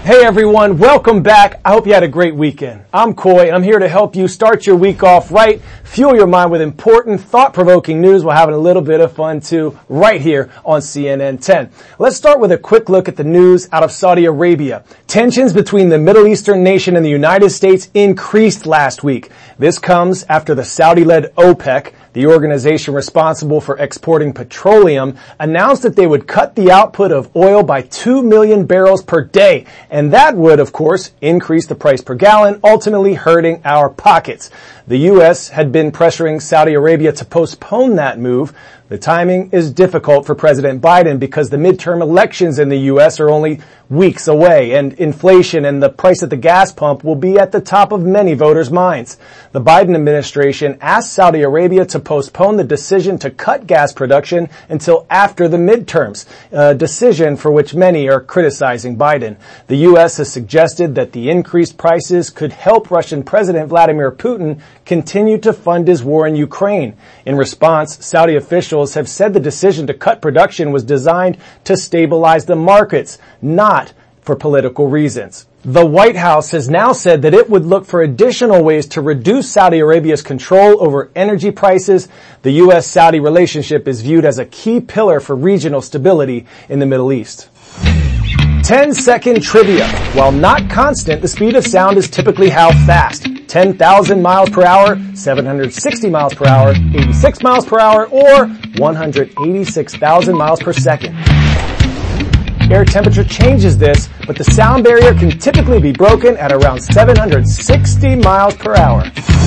Hey everyone, welcome back. I hope you had a great weekend. I'm Coy, and I'm here to help you start your week off right, fuel your mind with important, thought-provoking news while having a little bit of fun too, right here on CNN 10. Let's start with a quick look at the news out of Saudi Arabia. Tensions between the Middle Eastern nation and the United States increased last week. This comes after the Saudi-led OPEC, the organization responsible for exporting petroleum, announced that they would cut the output of oil by 2 million barrels per day. And that would, of course, increase the price per gallon, ultimately hurting our pockets. The U.S. had been pressuring Saudi Arabia to postpone that move. The timing is difficult for President Biden because the midterm elections in the U.S. are only weeks away, and inflation and the price at the gas pump will be at the top of many voters' minds. The Biden administration asked Saudi Arabia to postpone the decision to cut gas production until after the midterms, a decision for which many are criticizing Biden. The U.S. has suggested that the increased prices could help Russian President Vladimir Putin continue to fund his war in Ukraine. In response, Saudi officials have said the decision to cut production was designed to stabilize the markets, not for political reasons. The White House has now said that it would look for additional ways to reduce Saudi Arabia's control over energy prices. The U.S.-Saudi relationship is viewed as a key pillar for regional stability in the Middle East. 10-second trivia. While not constant, the speed of sound is typically how fast? 10,000 miles per hour, 760 miles per hour, 86 miles per hour, or 186,000 miles per second. Air temperature changes this, but the sound barrier can typically be broken at around 760 miles per hour.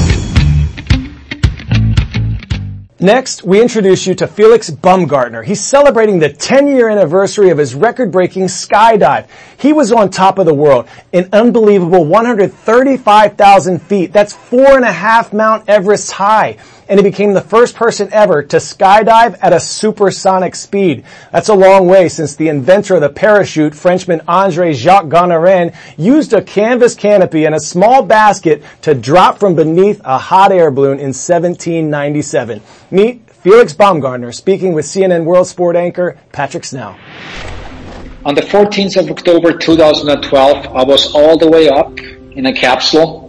Next, we introduce you to Felix Baumgartner. He's celebrating the 10-year anniversary of his record-breaking skydive. He was on top of the world, an unbelievable 135,000 feet. That's 4.5 Mount Everest high. And he became the first person ever to skydive at a supersonic speed. That's a long way since the inventor of the parachute, Frenchman André-Jacques Gonorin, used a canvas canopy and a small basket to drop from beneath a hot air balloon in 1797. Meet Felix Baumgartner speaking with CNN World Sport anchor Patrick Snell. On the 14th of October 2012, I was all the way up in a capsule,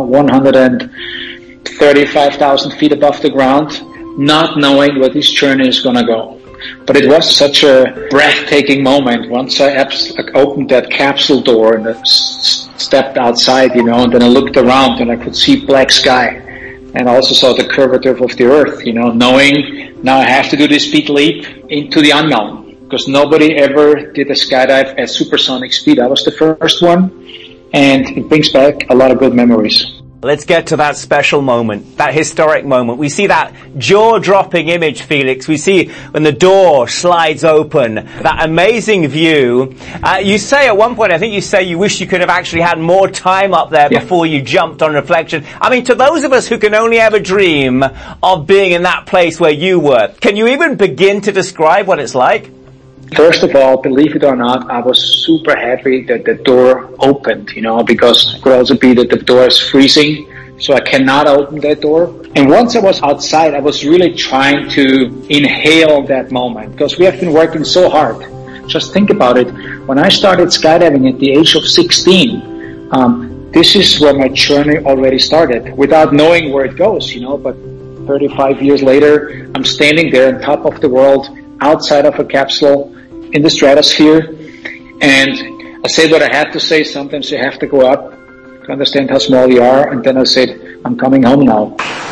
135,000 feet above the ground, not knowing where this journey is going to go. But it was such a breathtaking moment once I opened that capsule door and I stepped outside, and then I looked around and I could see black sky and also saw the curvature of the earth, knowing now I have to do this big leap into the unknown because nobody ever did a skydive at supersonic speed. I was the first one, and it brings back a lot of good memories. Let's get to that special moment, that historic moment. We see that jaw-dropping image, Felix. We see when the door slides open, that amazing view. You say at one point, I think you say you wish you could have actually had more time up there before you jumped on reflection. I mean, to those of us who can only ever dream of being in that place where you were, can you even begin to describe what it's like? First of all, believe it or not, I was super happy that the door opened, because it could also be that the door is freezing, so I cannot open that door. And once I was outside, I was really trying to inhale that moment, because we have been working so hard. Just think about it. When I started skydiving at the age of 16, this is where my journey already started, without knowing where it goes, but 35 years later, I'm standing there on top of the world, outside of a capsule, in the stratosphere, and I said what I had to say. Sometimes you have to go up to understand how small you are, and then I said, I'm coming home now.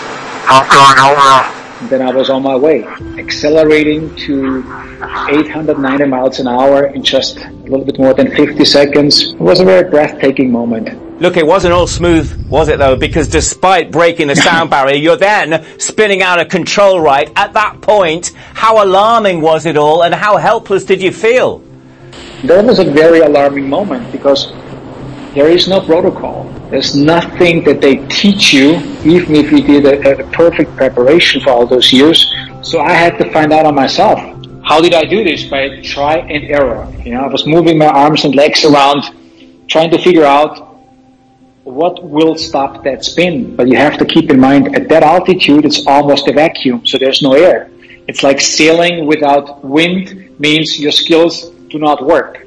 And then I was on my way, accelerating to 890 miles an hour in just a little bit more than 50 seconds. It was a very breathtaking moment. Look, it wasn't all smooth, was it though? Because despite breaking the sound barrier, you're then spinning out of control, right? At that point, how alarming was it all, and how helpless did you feel? That was a very alarming moment because there is no protocol. There's nothing that they teach you, even if you did a perfect preparation for all those years. So I had to find out on myself. How did I do this? By try and error. I was moving my arms and legs around, trying to figure out what will stop that spin. But you have to keep in mind, at that altitude, it's almost a vacuum, so there's no air. It's like sailing without wind means your skills do not work.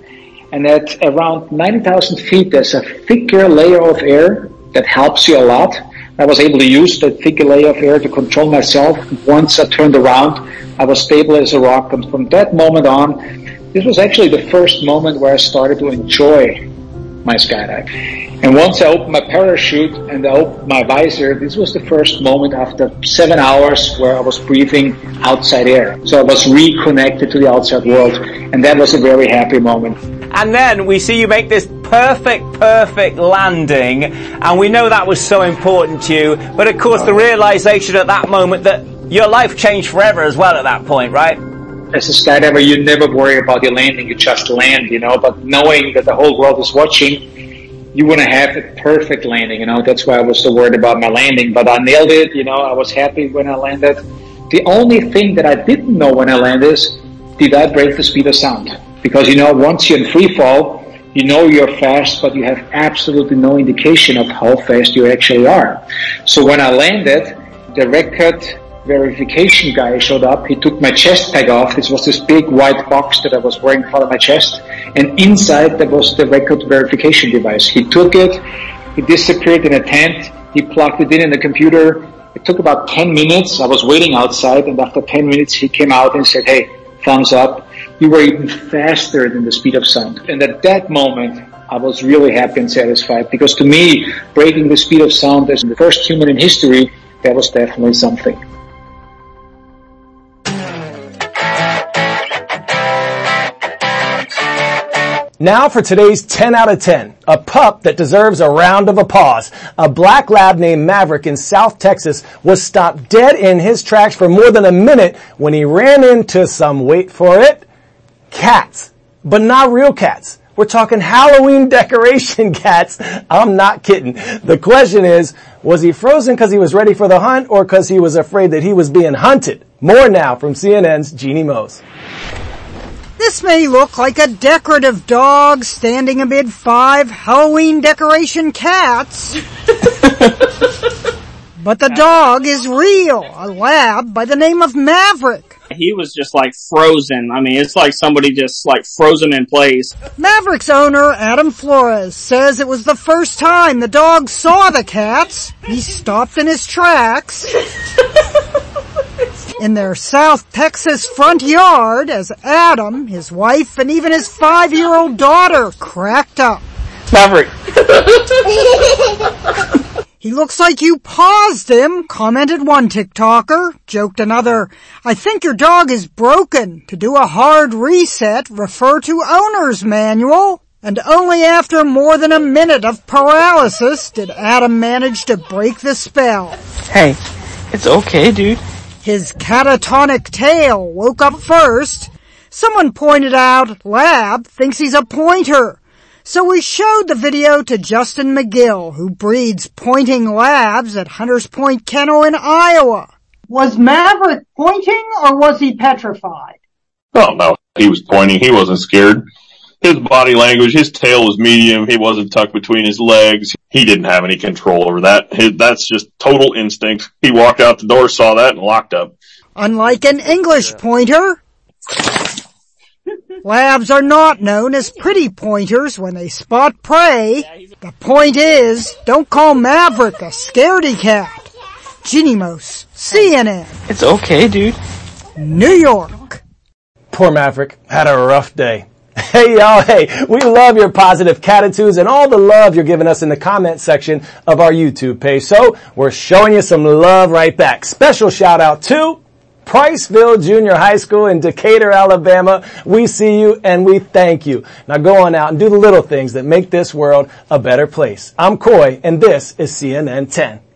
And at around 90,000 feet, there's a thicker layer of air that helps you a lot. I was able to use that thicker layer of air to control myself. Once I turned around, I was stable as a rock. And from that moment on, this was actually the first moment where I started to enjoy my skydive. And once I opened my parachute and I opened my visor, this was the first moment after 7 hours where I was breathing outside air. So I was reconnected to the outside world, and that was a very happy moment. And then we see you make this perfect landing, and we know that was so important to you, but of course the realization at that moment that your life changed forever as well at that point, right? As a skydiver, you never worry about your landing, you just land, but knowing that the whole world is watching, you want to have a perfect landing, that's why I was so worried about my landing, but I nailed it, I was happy when I landed. The only thing that I didn't know when I landed is, did I break the speed of sound? Because, once you're in free fall, you're fast, but you have absolutely no indication of how fast you actually are. So when I landed, the record verification guy showed up. He took my chest tag off. This was this big white box that I was wearing in front of my chest. And inside there was the record verification device. He took it. He disappeared in a tent. He plugged it in the computer. It took about 10 minutes. I was waiting outside, and after 10 minutes he came out and said, "Hey, thumbs up. You were even faster than the speed of sound." And at that moment, I was really happy and satisfied, because to me, breaking the speed of sound as the first human in history, that was definitely something. Now for today's 10 out of 10, a pup that deserves a round of applause. A black lab named Maverick in South Texas was stopped dead in his tracks for more than a minute when he ran into some, wait for it, cats. But not real cats. We're talking Halloween decoration cats. I'm not kidding. The question is, was he frozen because he was ready for the hunt, or because he was afraid that he was being hunted? More now from CNN's Jeannie Mose. This may look like a decorative dog standing amid 5 Halloween decoration cats. But the dog is real, a lab by the name of Maverick. He was just frozen. I mean, it's like somebody just frozen in place. Maverick's owner, Adam Flores, says it was the first time the dog saw the cats. He stopped in his tracks in their South Texas front yard as Adam, his wife, and even his 5-year-old daughter cracked up. Maverick. He looks like you paused him, commented one TikToker. Joked another, "I think your dog is broken. To do a hard reset, refer to owner's manual." And only after more than a minute of paralysis did Adam manage to break the spell. Hey, it's okay, dude. His catatonic tail woke up first. Someone pointed out Lab thinks he's a pointer. So we showed the video to Justin McGill, who breeds pointing labs at Hunters Point Kennel in Iowa. Was Maverick pointing, or was he petrified? Oh, no. He was pointing. He wasn't scared. His body language, his tail was medium. He wasn't tucked between his legs. He didn't have any control over that. That's just total instinct. He walked out the door, saw that, and locked up. Unlike an English pointer, labs are not known as pretty pointers when they spot prey. The point is, don't call Maverick a scaredy cat. Jeannie Mose, CNN. It's okay, dude. New York. Poor Maverick had a rough day. Hey y'all, we love your positive catitudes and all the love you're giving us in the comment section of our YouTube page. So we're showing you some love right back. Special shout out to Priceville Junior High School in Decatur, Alabama. We see you and we thank you. Now go on out and do the little things that make this world a better place. I'm Coy and this is CNN 10.